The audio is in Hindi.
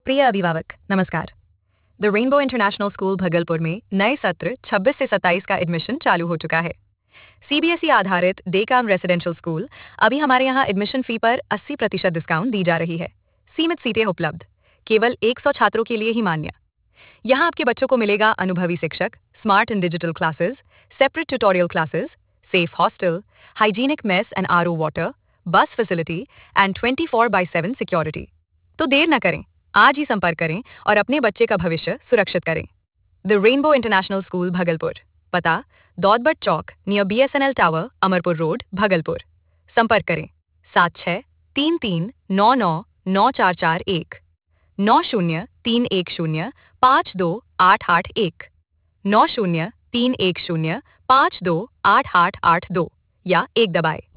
प्रिय अभिभावक नमस्कार। The rainbow international school Bhagalpur में नए सत्र 26 से 27 का एडमिशन चालू हो चुका है। सीबीएसई आधारित डे काम रेसिडेंशियल स्कूल अभी हमारे यहाँ एडमिशन फी पर 80% डिस्काउंट दी जा रही है। सीमित सीटें उपलब्ध, केवल 100 छात्रों के लिए ही मान्य। यहाँ आपके बच्चों को मिलेगा अनुभवी शिक्षक, smart and digital classes, separate tutorial classes, safe hostel, hygienic mess and RO water, bus facility and 24/7 security. तो देर न करें, आज ही संपर्क करें और अपने बच्चे का भविष्य सुरक्षित करें। The rainbow international school Bhagalpur, पता दौदबट चौक near BSNL tower, Amarpur road, Bhagalpur. संपर्क करें 7633999441 9031052881 9031052882 या 1 दबाएं।